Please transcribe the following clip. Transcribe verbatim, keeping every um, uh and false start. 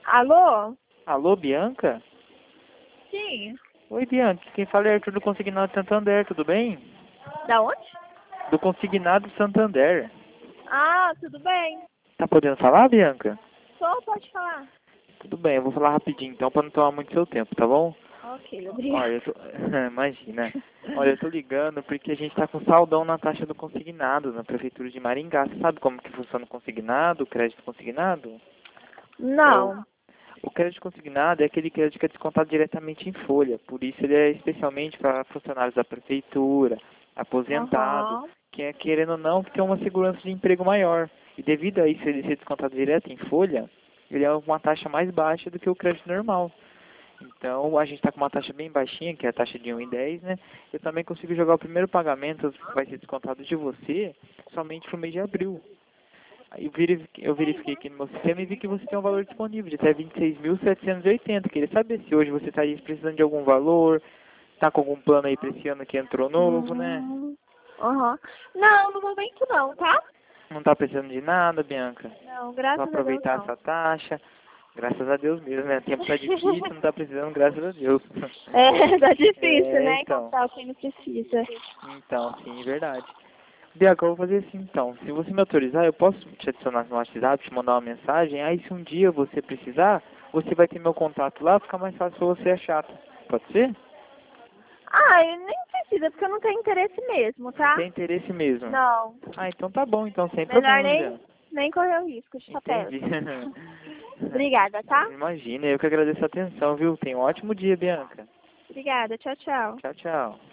Alô? Alô, Bianca? Sim. Oi, Bianca. Quem fala é Arthur do Consignado Santander, tudo bem? Da onde? Do Consignado Santander. Ah, tudo bem. Tá podendo falar, Bianca? Só pode falar. Tudo bem, eu vou falar rapidinho então pra não tomar muito seu tempo, tá bom? Ok, Olha, obrigada. eu tô... Imagina. Olha, eu tô ligando porque a gente tá com saldão na taxa do consignado na Prefeitura de Maringá. Você sabe como que funciona o consignado, o crédito consignado? É o... Não. O crédito consignado é aquele crédito que é descontado diretamente em folha. Por isso ele é especialmente para funcionários da prefeitura, aposentado, Aham. que é, querendo ou não, que tem uma segurança de emprego maior. E devido a isso ele ser descontado direto em folha, ele é uma taxa mais baixa do que o crédito normal. Então a gente está com uma taxa bem baixinha, que é a taxa de um e dez, né? Eu também consigo jogar o primeiro pagamento, que vai ser descontado de você, somente no mês de abril. Aí eu verifiquei, eu verifiquei aqui no meu sistema e vi que você tem um valor disponível de até vinte e seis mil setecentos e oitenta. Queria saber se hoje você está precisando de algum valor, tá com algum plano aí para esse ano que entrou novo, né? Hum, Aham. Não, no momento não, tá? Não está precisando de nada, Bianca? Não, Só graças a Deus aproveitar não. essa taxa. Graças a Deus mesmo, né? O tempo tá difícil, não tá precisando, graças a Deus. É, tá difícil, É, né? então. Encontrar quem não precisa. Então, sim, verdade. Bianca, eu vou fazer assim então. Se você me autorizar, eu posso te adicionar no WhatsApp, te mandar uma mensagem. Aí se um dia você precisar, você vai ter meu contato lá, fica mais fácil pra você achar. Pode ser? Ah, eu nem precisa, porque eu não tenho interesse mesmo, Não tá? tem interesse mesmo. Não. Ah, então tá bom, então sem Melhor problema, nem, Bianca. nem correr o risco de estar Entendi. perto. Obrigada, tá? Imagina, eu que agradeço a atenção, viu? Tenha um ótimo dia, Bianca. Obrigada. Tchau, tchau. Tchau, tchau.